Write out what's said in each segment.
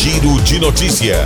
Giro de Notícia.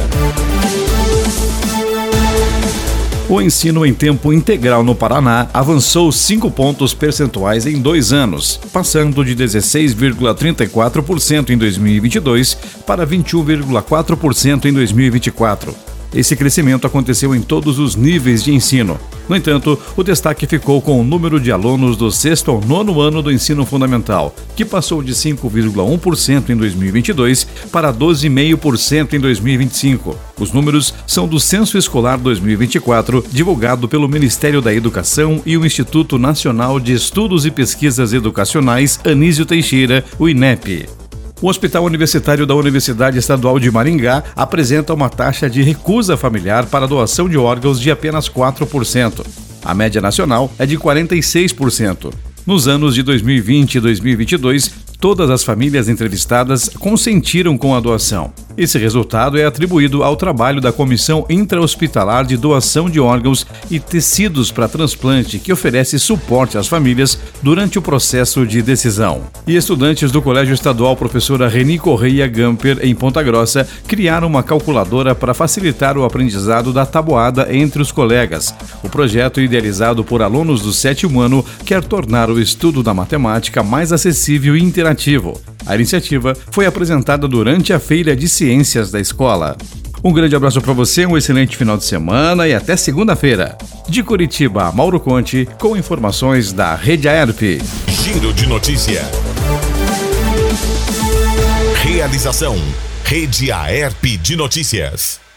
O ensino em tempo integral no Paraná avançou 5 pontos percentuais em 2 anos, passando de 16,34% em 2022 para 21,4% em 2024. Esse crescimento aconteceu em todos os níveis de ensino. No entanto, o destaque ficou com o número de alunos do 6º ao 9º ano do ensino fundamental, que passou de 5,1% em 2022 para 12,5% em 2025. Os números são do Censo Escolar 2024, divulgado pelo Ministério da Educação e o Instituto Nacional de Estudos e Pesquisas Educacionais Anísio Teixeira, o INEP. O Hospital Universitário da Universidade Estadual de Maringá apresenta uma taxa de recusa familiar para doação de órgãos de apenas 4%. A média nacional é de 46%. Nos anos de 2020 e 2022, todas as famílias entrevistadas consentiram com a doação. Esse resultado é atribuído ao trabalho da Comissão Intra-Hospitalar de Doação de Órgãos e Tecidos para Transplante, que oferece suporte às famílias durante o processo de decisão. E estudantes do Colégio Estadual Professora Reni Correia Gamper, em Ponta Grossa, criaram uma calculadora para facilitar o aprendizado da tabuada entre os colegas. O projeto, idealizado por alunos do 7º ano, quer tornar o estudo da matemática mais acessível e interativo. A iniciativa foi apresentada durante a Feira de Ciências da escola. Um grande abraço para você, um excelente final de semana e até segunda-feira. De Curitiba, Mauro Conte, com informações da Rede AERP. Giro de Notícia. Realização: Rede AERP de Notícias.